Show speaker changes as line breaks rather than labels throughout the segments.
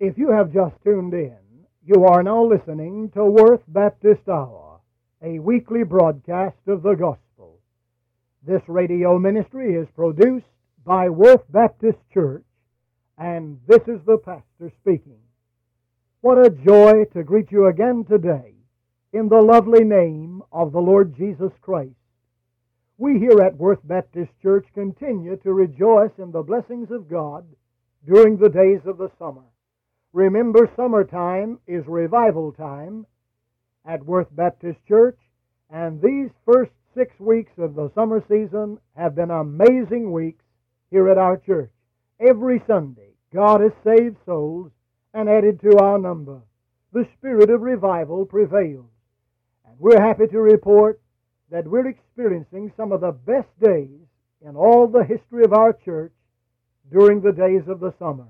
If you have just tuned in, you are now listening to Worth Baptist Hour, a weekly broadcast of the gospel. This radio ministry is produced by Worth Baptist Church, and this is the pastor speaking. What a joy to greet you again today in the lovely name of the Lord Jesus Christ. We here at Worth Baptist Church continue to rejoice in the blessings of God during the days of the summer. Remember, summertime is revival time at Worth Baptist Church, and these first 6 weeks of the summer season have been amazing weeks here at our church. Every Sunday, God has saved souls and added to our number. The spirit of revival prevails, and we're happy to report that we're experiencing some of the best days in all the history of our church during the days of the summer.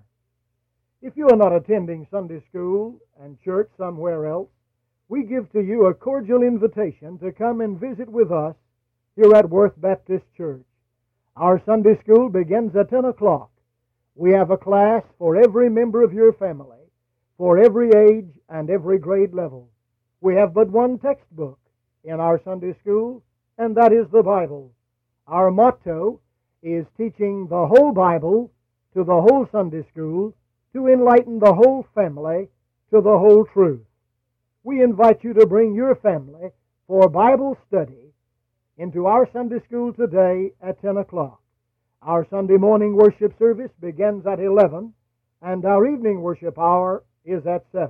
If you are not attending Sunday school and church somewhere else, we give to you a cordial invitation to come and visit with us here at Worth Baptist Church. Our Sunday school begins at 10 o'clock. We have a class for every member of your family, for every age and every grade level. We have but one textbook in our Sunday school, and that is the Bible. Our motto is teaching the whole Bible to the whole Sunday school to enlighten the whole family to the whole truth. We invite you to bring your family for Bible study into our Sunday school today at 10 o'clock. Our Sunday morning worship service begins at 11, and our evening worship hour is at 7.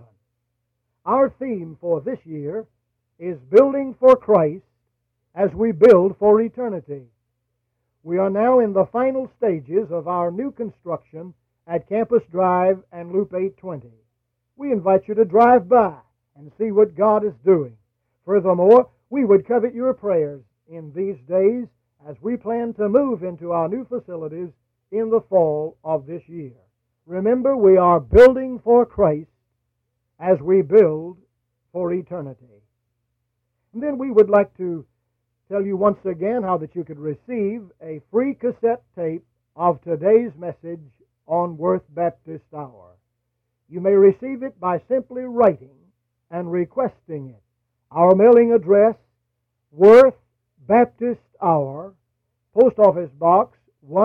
Our theme for this year is Building for Christ as we build for eternity. We are now in the final stages of our new construction at Campus Drive and Loop 820. We invite you to drive by and see what God is doing. Furthermore, we would covet your prayers in these days as we plan to move into our new facilities in the fall of this year. Remember, we are building for Christ as we build for eternity. And then we would like to tell you once again how that you could receive a free cassette tape of today's message on Worth Baptist Hour. You may receive it by simply writing and requesting it. Our mailing address, Worth Baptist Hour, Post Office Box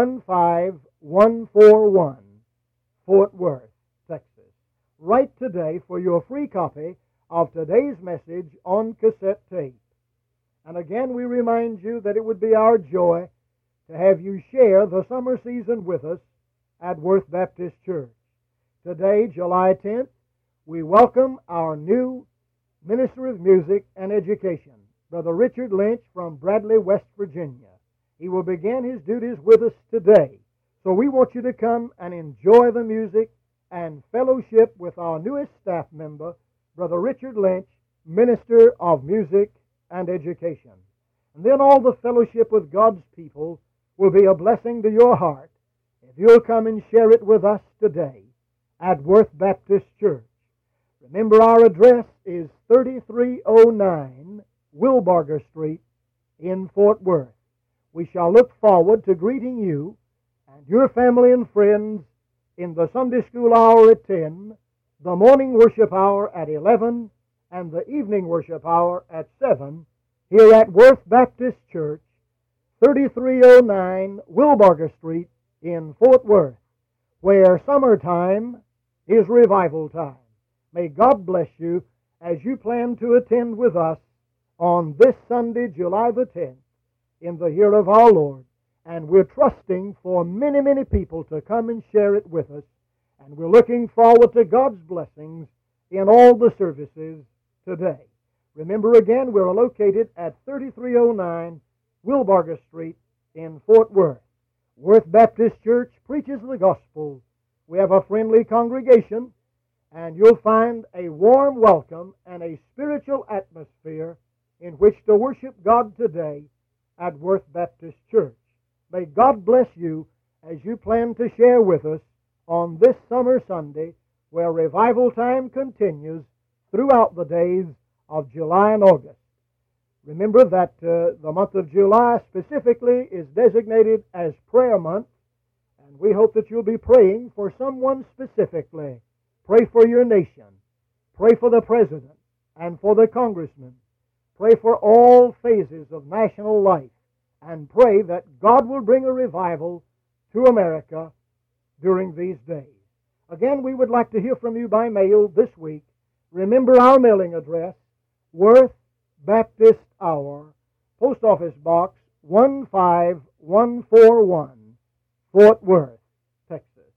15141, Fort Worth, Texas. Write today for your free copy of today's message on cassette tape. And again, we remind you that it would be our joy to have you share the summer season with us at Worth Baptist Church. Today, July 10th, we welcome our new Minister of Music and Education, Brother Richard Lynch from Bradley, West Virginia. He will begin his duties with us today. So we want you to come and enjoy the music and fellowship with our newest staff member, Brother Richard Lynch, Minister of Music and Education. And then all the fellowship with God's people will be a blessing to your heart if you'll come and share it with us today at Worth Baptist Church. Remember, our address is 3309 Wilbarger Street in Fort Worth. We shall look forward to greeting you and your family and friends in the Sunday school hour at 10, the morning worship hour at 11, and the evening worship hour at 7 here at Worth Baptist Church, 3309 Wilbarger Street in Fort Worth, where summertime is revival time. May God bless you as you plan to attend with us on this Sunday, July the 10th, in the year of our Lord. And we're trusting for many, many people to come and share it with us. And we're looking forward to God's blessings in all the services today. Remember again, we're located at 3309 Wilbarger Street in Fort Worth. Worth Baptist Church preaches the gospel. We have a friendly congregation, and you'll find a warm welcome and a spiritual atmosphere in which to worship God today at Worth Baptist Church. May God bless you as you plan to share with us on this summer Sunday, where revival time continues throughout the days of July and August. Remember that the month of July specifically is designated as Prayer Month, and we hope that you'll be praying for someone specifically Pray for your nation. Pray for the President and for the congressmen. Pray for all phases of national life. And pray that God will bring a revival to America during these days. Again, we would like to hear from you by mail this week. Remember our mailing address, Worth Baptist Hour, Post Office Box 15141, Fort Worth, Texas.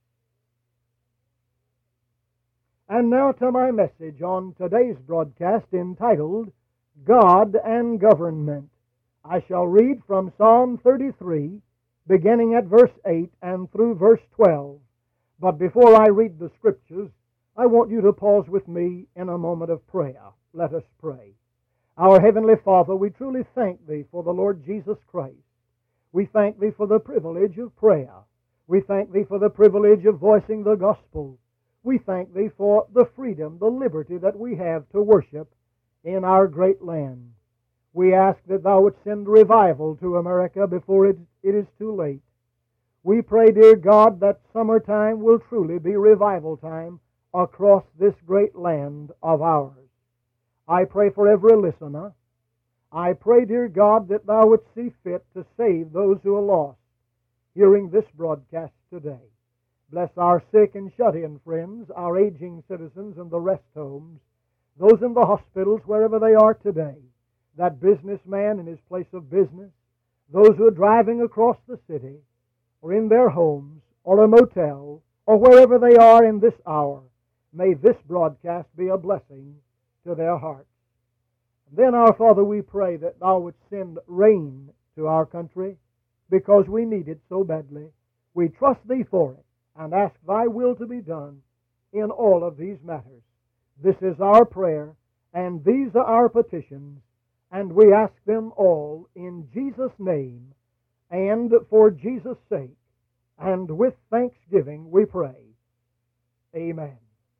And now to my message on today's broadcast entitled, God and Government. I shall read from Psalm 33, beginning at verse 8 and through verse 12. But before I read the Scriptures, I want you to pause with me in a moment of prayer. Let us pray. Our Heavenly Father, we truly thank Thee for the Lord Jesus Christ. We thank Thee for the privilege of prayer. We thank Thee for the privilege of voicing the gospel. We thank Thee for the freedom, the liberty that we have to worship in our great land. We ask that Thou wouldst send revival to America before it is too late. We pray, dear God, that summertime will truly be revival time across this great land of ours. I pray for every listener. I pray, dear God, that Thou wouldst see fit to save those who are lost hearing this broadcast today. Bless our sick and shut-in friends, our aging citizens in the rest homes, those in the hospitals, wherever they are today, that businessman in his place of business, those who are driving across the city, or in their homes, or a motel, or wherever they are in this hour. May this broadcast be a blessing to their hearts. Then, our Father, we pray that Thou wouldst send rain to our country, because we need it so badly. We trust Thee for it, and ask Thy will to be done in all of these matters. This is our prayer, and these are our petitions, and we ask them all in Jesus' name, and for Jesus' sake, and with thanksgiving we pray. Amen.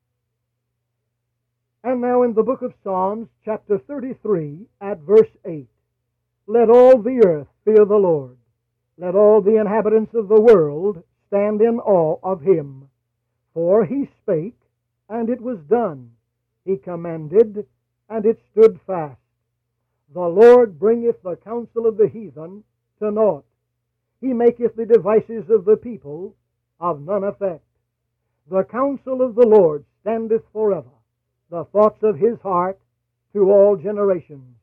And now in the book of Psalms, chapter 33, at verse 8, Let all the earth fear the Lord. Let all the inhabitants of the world stand in awe of Him. For He spake, and it was done. He commanded, and it stood fast. The Lord bringeth the counsel of the heathen to naught. He maketh the devices of the people of none effect. The counsel of the Lord standeth forever, the thoughts of His heart to all generations.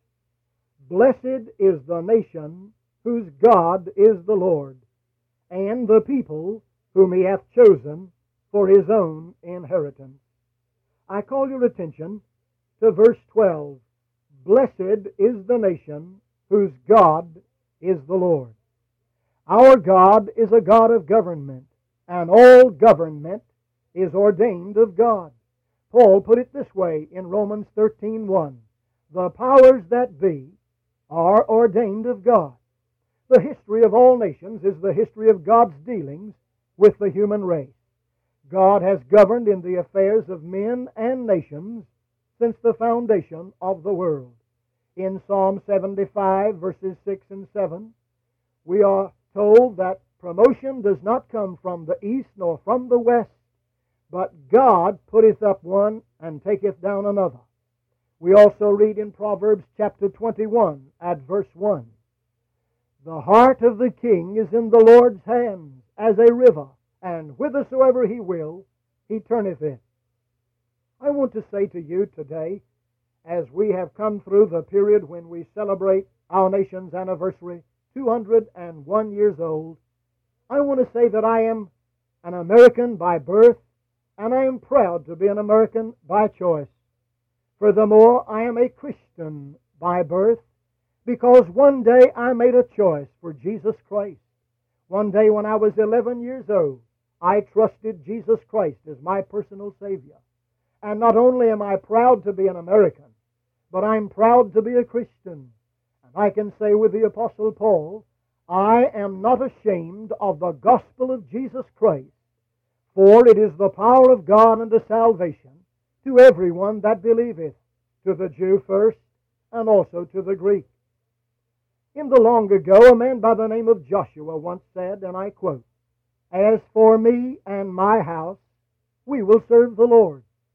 Blessed is the nation whose God is the Lord, and the people whom He hath chosen for His own inheritance. I call your attention to verse 12. Blessed is the nation whose God is the Lord. Our God is a God of government, and all government is ordained of God. Paul put it this way in Romans 13:1. The powers that be are ordained of God. The history of all nations is the history of God's dealings with the human race. God has governed in the affairs of men and nations since the foundation of the world. In Psalm 75, verses 6 and 7, we are told that promotion does not come from the east nor from the west, but God putteth up one and taketh down another. We also read in Proverbs chapter 21 at verse 1, The heart of the king is in the Lord's hands as a river, and whithersoever He will, He turneth it. I want to say to you today, as we have come through the period when we celebrate our nation's anniversary, 201 years old, I want to say that I am an American by birth, and I am proud to be an American by choice. Furthermore, I am a Christian by birth, because one day I made a choice for Jesus Christ. One day when I was 11 years old, I trusted Jesus Christ as my personal Savior. And not only am I proud to be an American, but I'm proud to be a Christian. And I can say with the Apostle Paul, I am not ashamed of the gospel of Jesus Christ, for it is the power of God unto salvation to everyone that believeth, to the Jew first, and also to the Greek. In the long ago, a man by the name of Joshua once said, and I quote, As for me and my house, we will serve the Lord.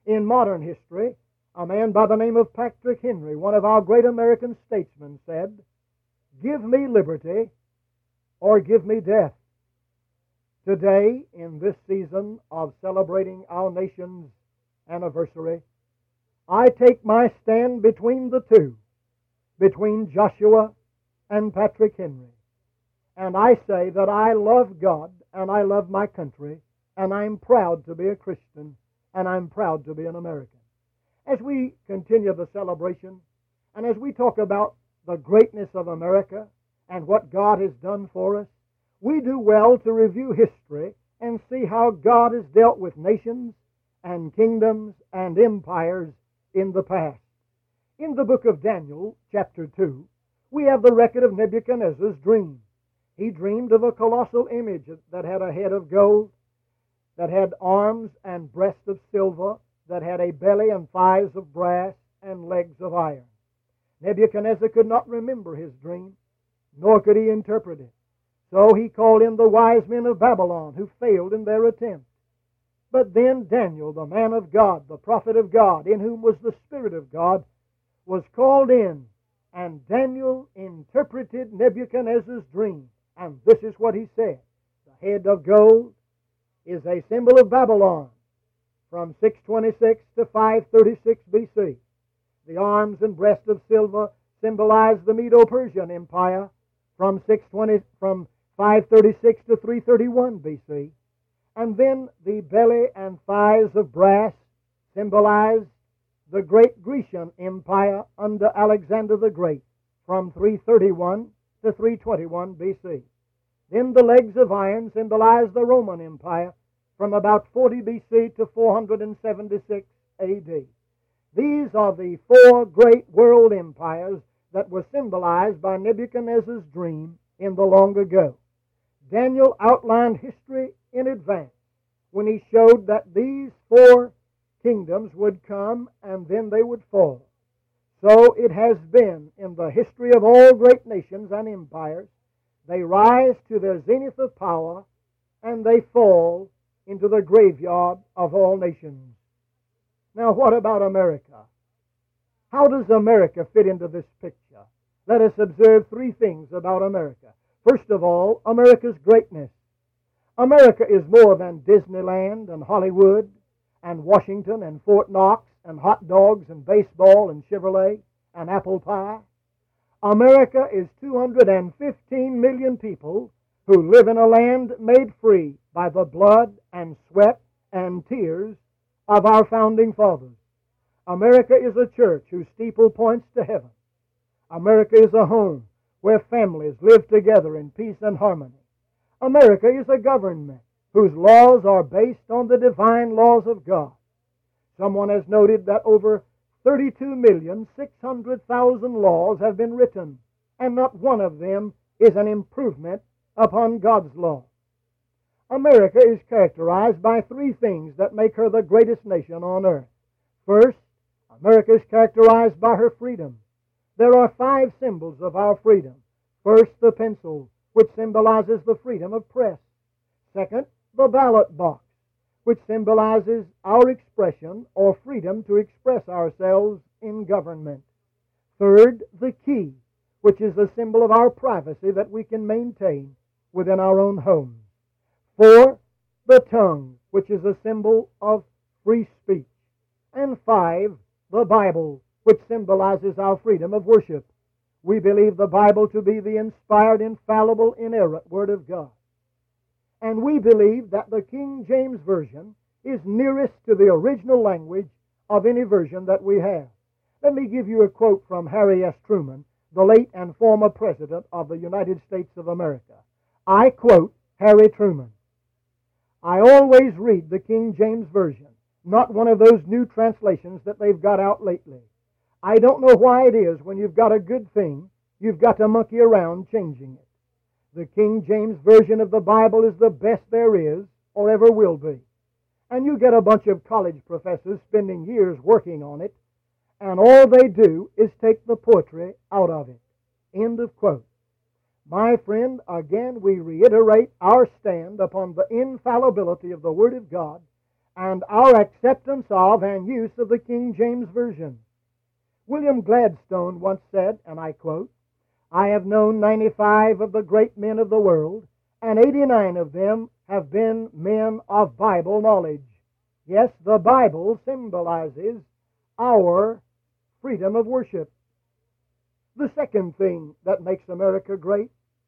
In modern history, a man by the name of Patrick Henry, one of our great American statesmen, said, "Give me liberty or give me death." Today, in this season of celebrating our nation's anniversary, I take my stand between the two, between Joshua and Patrick Henry. And I say that I love God and I love my country, and I'm proud to be a Christian, and I'm proud to be an American. As we continue the celebration, and as we talk about the greatness of America and what God has done for us, we do well to review history and see how God has dealt with nations and kingdoms and empires in the past. In the book of Daniel, chapter 2, we have the record of Nebuchadnezzar's dream. He dreamed of a colossal image that had a head of gold, that had arms and breast of silver, that had a belly and thighs of brass and legs of iron. Nebuchadnezzar could not remember his dream, nor could he interpret it. So he called in the wise men of Babylon, who failed in their attempt. But then Daniel, the man of God, the prophet of God, in whom was the Spirit of God, was called in, and Daniel interpreted Nebuchadnezzar's dream. And this is what he said. The head of gold is a symbol of Babylon from 626 to 536 BC. The arms and breast of silver symbolize the Medo-Persian Empire from 536 to 331 BC. And then the belly and thighs of brass symbolize the great Grecian Empire under Alexander the Great from 331 to 321 BC. Then the legs of iron symbolize the Roman Empire from about 40 BC to 476 AD. These are the four great world empires that were symbolized by Nebuchadnezzar's dream in the long ago. Daniel outlined history in advance when he showed that these four kingdoms would come and then they would fall. So it has been in the history of all great nations and empires. They rise to their zenith of power and they fall into the graveyard of all nations. Now, what about America? How does America fit into this picture? Let us observe three things about America. First of all, America's greatness. America is more than Disneyland and Hollywood and Washington and Fort Knox and hot dogs and baseball and Chevrolet and apple pie. America is 215 million people who live in a land made free by the blood and sweat and tears of our founding fathers. America is a church whose steeple points to heaven. America is a home where families live together in peace and harmony. America is a government whose laws are based on the divine laws of God. Someone has noted that over 32,600,000 laws have been written, and not one of them is an improvement upon God's law. America is characterized by three things that make her the greatest nation on earth. First, America is characterized by her freedom. There are 5 symbols of our freedom. First, the pencil, which symbolizes the freedom of press. Second, the ballot box, which symbolizes our expression or freedom to express ourselves in government. Third, the key, which is a symbol of our privacy that we can maintain within our own homes. 4, the tongue, which is a symbol of free speech. And 5, the Bible, which symbolizes our freedom of worship. We believe the Bible to be the inspired, infallible, inerrant Word of God. And we believe that the King James Version is nearest to the original language of any version that we have. Let me give you a quote from Harry S. Truman, the late and former President of the United States of America. I quote Harry Truman, "I always read the King James Version, not one of those new translations that they've got out lately. I don't know why it is when you've got a good thing, you've got to monkey around changing it. The King James Version of the Bible is the best there is or ever will be. And you get a bunch of college professors spending years working on it, and all they do is take the poetry out of it." End of quote. My friend, again we reiterate our stand upon the infallibility of the Word of God and our acceptance of and use of the King James Version. William Gladstone once said, and I quote, "I have known 95 of the great men of the world, and 89 of them have been men of Bible knowledge." Yes, the Bible symbolizes our freedom of worship. The second thing that makes America great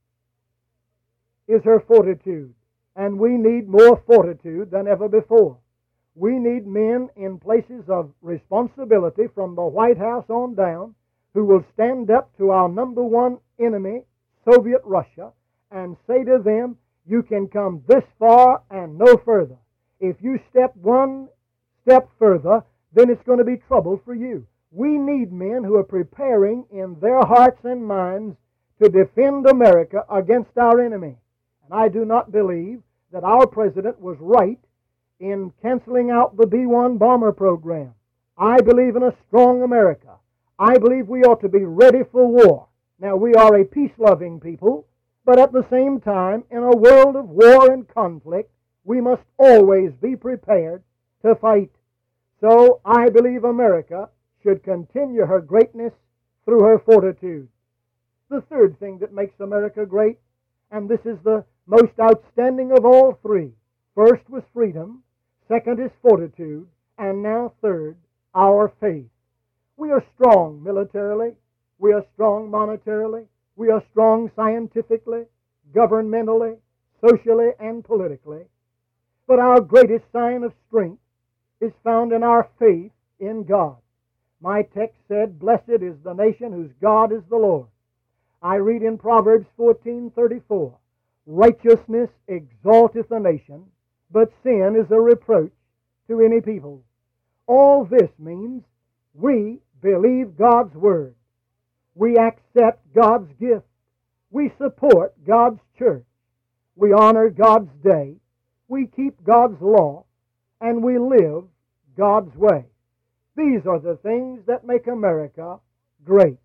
is her fortitude, and we need more fortitude than ever before. We need men in places of responsibility from the White House on down who will stand up to our number one enemy, Soviet Russia, and say to them, "You can come this far and no further. If you step one step further, then it's going to be trouble for you." We need men who are preparing in their hearts and minds to defend America against our enemy. And I do not believe that our president was right in canceling out the B-1 bomber program. I believe in a strong America. I believe we ought to be ready for war. Now, we are a peace-loving people, but at the same time, in a world of war and conflict, we must always be prepared to fight. So I believe America should continue her greatness through her fortitude. The third thing that makes America great, and this is the most outstanding of all three. First was freedom, second is fortitude, and now third, our faith. We are strong militarily, we are strong monetarily, we are strong scientifically, governmentally, socially, and politically. But our greatest sign of strength is found in our faith in God. My text said, "Blessed is the nation whose God is the Lord." I read in Proverbs 14:34, "Righteousness exalteth a nation, but sin is a reproach to any people." All this means we believe God's Word. We accept God's gift. We support God's church. We honor God's day. We keep God's law. And we live God's way. These are the things that make America great.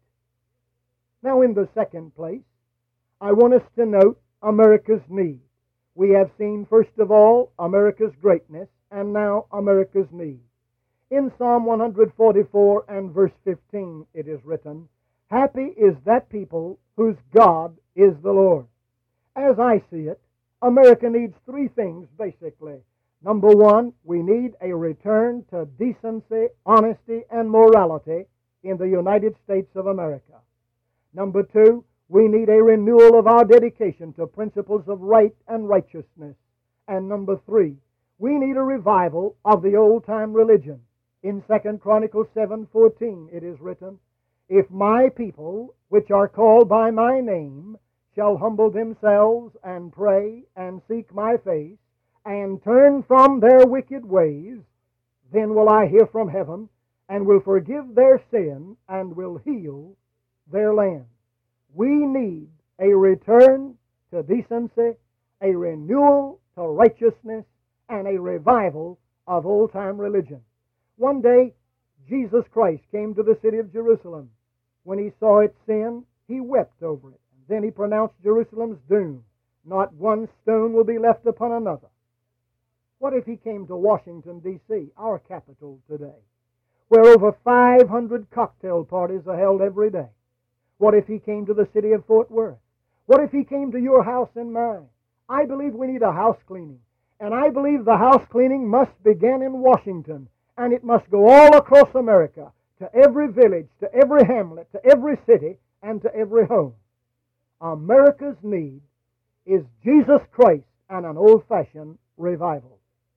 Now, in the second place, I want us to note America's need. We have seen, first of all, America's greatness, and now America's need. In Psalm 144 and verse 15, it is written, "Happy is that people whose God is the Lord." As I see it, America needs three things, basically. Number one, we need a return to decency, honesty, and morality in the United States of America. Number two, we need a renewal of our dedication to principles of right and righteousness. And number three, we need a revival of the old-time religion. In 2 Chronicles 7:14, it is written, "If my people, which are called by my name, shall humble themselves and pray and seek my face, and turn from their wicked ways, then will I hear from heaven, and will forgive their sin, and will heal their land." We need a return to decency, a renewal to righteousness, and a revival of old-time religion. One day, Jesus Christ came to the city of Jerusalem. When he saw its sin, he wept over it. And then he pronounced Jerusalem's doom. Not one stone will be left upon another. What if he came to Washington, D.C., our capital today, where over 500 cocktail parties are held every day? What if he came to the city of Fort Worth? What if he came to your house and mine? I believe we need a house cleaning. And I believe the house cleaning must begin in Washington. And it must go all across America, to every village, to every hamlet, to every city, and to every home. America's need is Jesus Christ and an old-fashioned revival.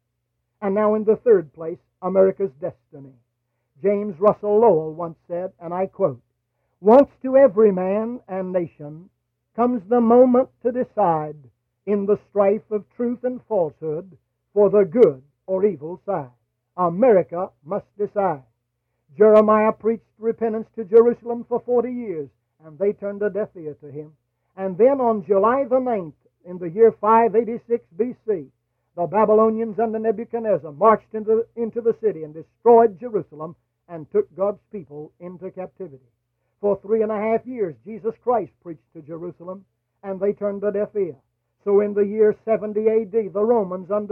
And now in the third place, America's destiny. James Russell Lowell once said, and I quote, "Once to every man and nation comes the moment to decide in the strife of truth and falsehood for the good or evil side. America must decide." Jeremiah preached repentance to Jerusalem for 40 years, and they turned a deaf ear to him. And then on July the 9th, in the year 586 B.C., the Babylonians under Nebuchadnezzar marched into the city and destroyed Jerusalem and took God's people into captivity. For 3.5 years, Jesus Christ preached to Jerusalem, and they turned a deaf ear. So in the year 70 A.D., the Romans under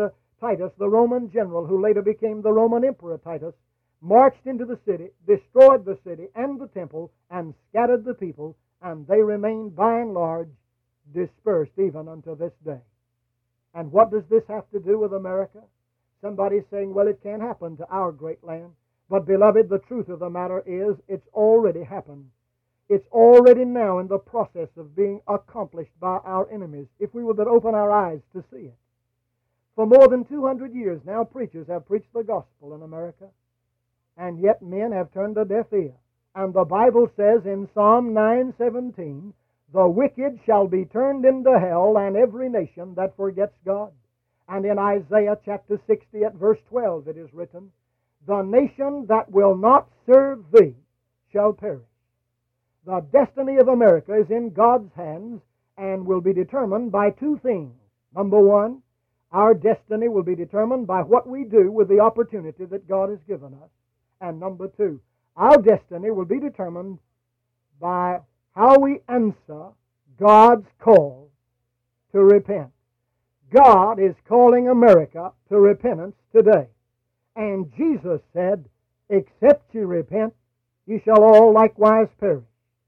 Titus, the Roman general who later became the Roman Emperor Titus, marched into the city, destroyed the city and the temple, and scattered the people, and they remained by and large dispersed even unto this day. And what does this have to do with America? Somebody's saying, well, it can't happen to our great land. But, beloved, the truth of the matter is it's already happened. It's already now in the process of being accomplished by our enemies, if we would but open our eyes to see it. For more than 200 years now, preachers have preached the gospel in America, and yet men have turned a deaf ear. And the Bible says in Psalm 9:17, the wicked shall be turned into hell, and every nation that forgets God. And in Isaiah chapter 60 at verse 12 it is written, the nation that will not serve thee shall perish. The destiny of America is in God's hands and will be determined by two things. Number one, our destiny will be determined by what we do with the opportunity that God has given us. And number two, our destiny will be determined by how we answer God's call to repent. God is calling America to repentance today. And Jesus said, except you repent, ye shall all likewise perish.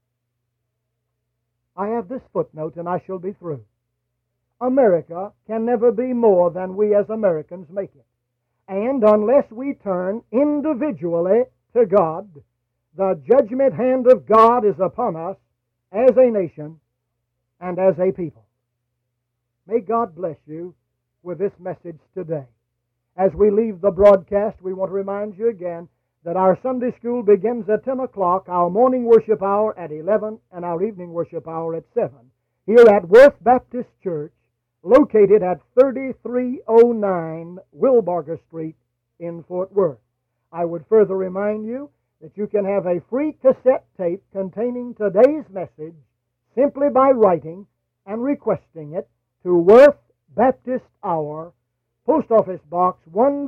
I have this footnote and I shall be through. America can never be more than we as Americans make it. And unless we turn individually to God, the judgment hand of God is upon us as a nation and as a people. May God bless you with this message today. As we leave the broadcast, we want to remind you again that our Sunday school begins at 10 o'clock, our morning worship hour at 11, and our evening worship hour at 7, here at Worth Baptist Church, located at 3309 Wilbarger Street in Fort Worth. I would further remind you that you can have a free cassette tape containing today's message simply by writing and requesting it to Worth Baptist Hour, Post Office Box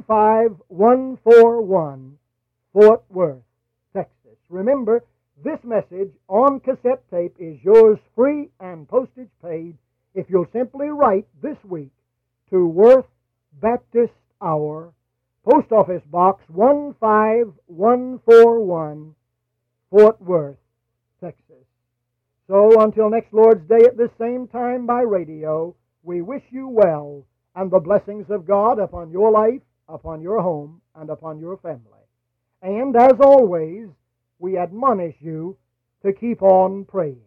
15141, Fort Worth, Texas. Remember, this message on cassette tape is yours free and postage paid if you'll simply write this week to Worth Baptist Hour, Post Office Box 15141, Fort Worth, Texas. So until next Lord's Day at this same time by radio, we wish you well and the blessings of God upon your life, upon your home, and upon your family. And as always, we admonish you to keep on praying.